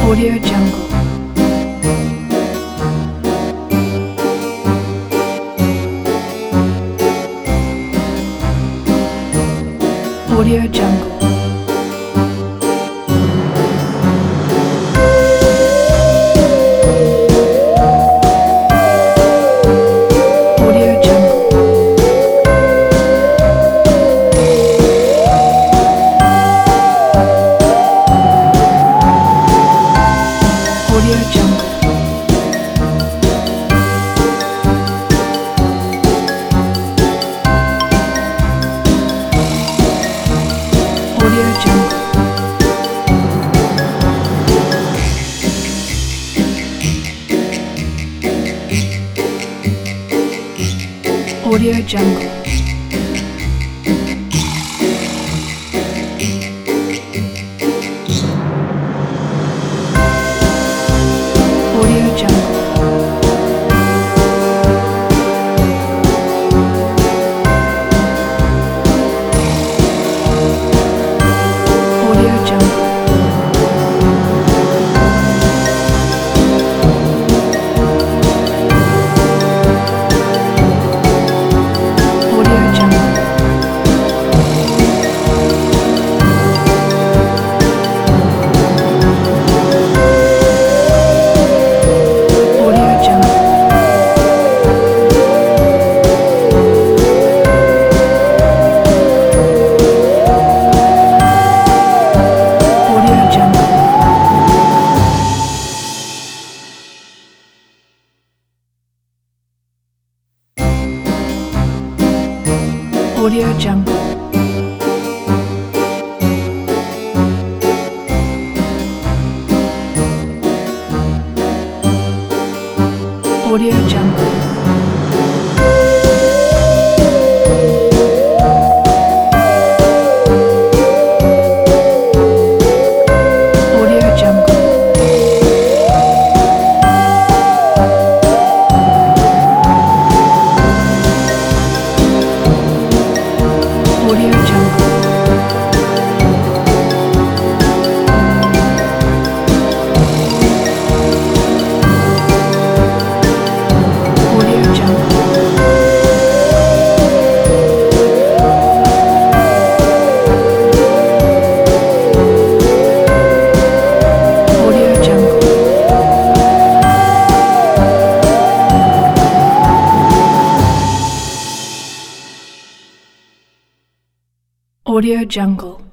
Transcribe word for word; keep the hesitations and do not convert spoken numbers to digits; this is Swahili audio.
Audio Jungle. Audio Jungle. Audio Jungle. Audio Jungle. Audio Jungle. Audio Jungle. Audio Jungle. Audio Jungle. Audio Jungle. Audio Jungle. Audio Jungle. Audio Jungle. Audio Jungle. Audio Jungle. Audio Jungle. Audio Jungle. Audio Jungle. Audio Jungle.